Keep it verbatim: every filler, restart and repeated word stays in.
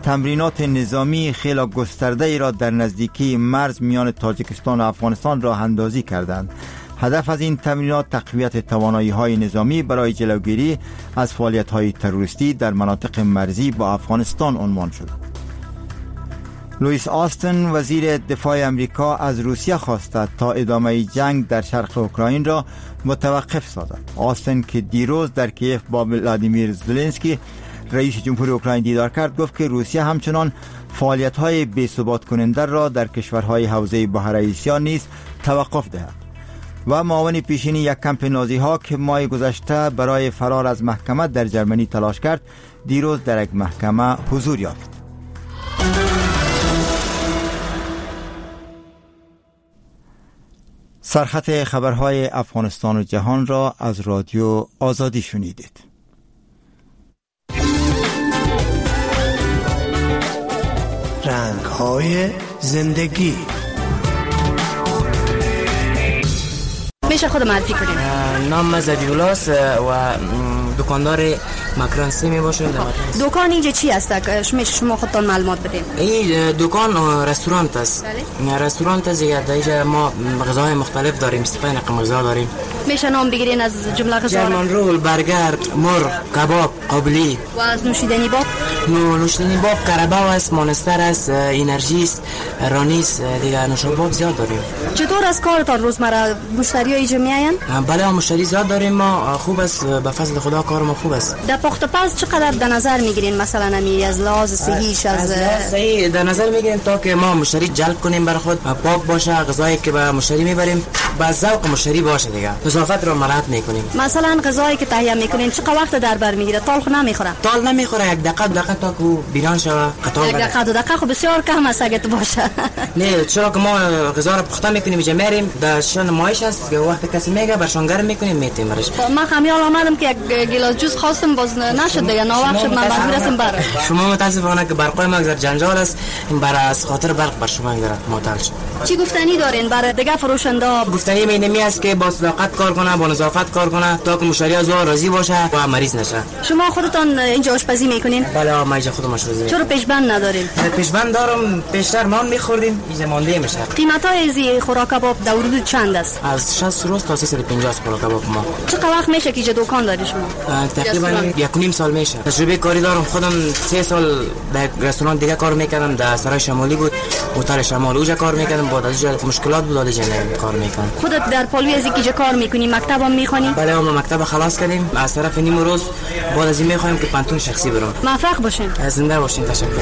تمرینات نظامی خیلی گسترده ای را در نزدیکی مرز میان تاجیکستان و افغانستان راه اندازی کردند. هدف از این تمرینات تقویت توانایی‌های نظامی برای جلوگیری از فعالیت‌های تروریستی در مناطق مرزی با افغانستان عنوان شد. لوئیس آستن وزیر دفاع امریکا از روسیه خواسته تا ادامه جنگ در شرق اوکراین را متوقف سازد. آستن که دیروز در کیف با ولادیمیر زلنسکی رئیس جمهور اوکراین دیدار کرد، گفت که روسیه همچنان فعالیت‌های بی‌ثبات کننده را در کشورهای حوزه بحر آسیا نیز توقف دهد. و معاون پیشینی یک کمپ نازی‌ها که ماه گذشته برای فرار از محکمه در جرمنی تلاش کرد، دیروز در یک محکمه حضور یافت. سرخط خبرهای افغانستان و جهان را از رادیو آزادی شنیدید. رنگ‌های زندگی. میشه خود معرفی کنید؟ نام زدیولاس و دکاندار مکران سیمی باشیم. دکان اینجا چی است؟ میشه شما خودتان معلومات بدید؟ این دکان رستوران است. بله؟ رستوران است. اینجا ما غذاهای مختلف داریم. سی و پنج رقم غذا داریم. میشه نام بگیرین از جمله غذا؟ جرمن رول، برگر، مرغ، کباب، قابلی. و از نوشیدنی باب؟ نو نوشیدنی باب کرباو است، مانستر است، انرژی است، رانیس، دیگه نوشابه زیاد داریم. چطور از کارتان روزمره مشتری‌ها اینجا میآیند؟ بله مشتری زیاد داریم ما. خوب است، به فضل خدا کار ما خوب است. در پخت پز چقدر در نظر میگیرین مثلا امی از لحاظ صحیش از صحیح در نظر میگیریم تا که ما مشتری جلب کنیم بر خود، پاک باشه، غذایی که به مشتری میبریم با ذوق مشتری باشه، دیگه نظافت رو مراعات میکنیم. مثلا غذایی که تهیه میکنین چقدر وقت در بر میگیره؟ تالخ نمیخوره؟ تال نمیخوره، یک دقیقه دقیقه تا که بیرون شوه قطار. یک دقیقه دو دقیقه خب بسیار کم است اگه تو باشه. نه چرا که ما غذا رو پخته میکنیم اینجا میریم در شن مایش است که وقت کسی میگه برشان گرم میکنیم میتیم برش. ما خمیال آمدم که یک گلاس جوس خواستم باز نشد دیگه، ناوقت شد من بعد میرسم بر. شما متاسفانه که برقای ما گذر جنجال است، این بر از خاطر برق بر شما گرفت معطل شد. چی گفتنی دارین برای دیگه فروشنده؟ گفتنی می است که با صداقت کار کنه، با نظافت کار کنه تا که مشتری از او راضی باشه و مریض نشه. شما خودتان اینجا آشپزی میکنین؟ بله ما اینجا خودم آشپزی میکنم. چرا پیشبند ندارین؟ پیشبند دارم، پیشتر ما میخوردیم اینجا مانده میشه. قیمت های از خوراک کباب در حدود چند است؟ از شصت روز تا سیصد و پنجاه خوراک کباب ما. چقدر وقت میشه که اینجا دکان داری شما؟ تقریبا یک و نیم سال میشه. تجربه کاری دارم، خودم سه سال در رستوران دیگه کار میکردم، در سرای شمالی بود، هتل شمال اونجا کار میکردم، بعد از اونجا مشکلات بود اونجا کار میکردم. خودت در پالوی از اینجا کار میکنی؟ مکتب هم میخونی؟ بله ما مکتب خلاص کردیم، از طرف نیم روز بعد از این میخوایم که پانتون شخصی برم. موفق باشین. زنده باشین. تشکر.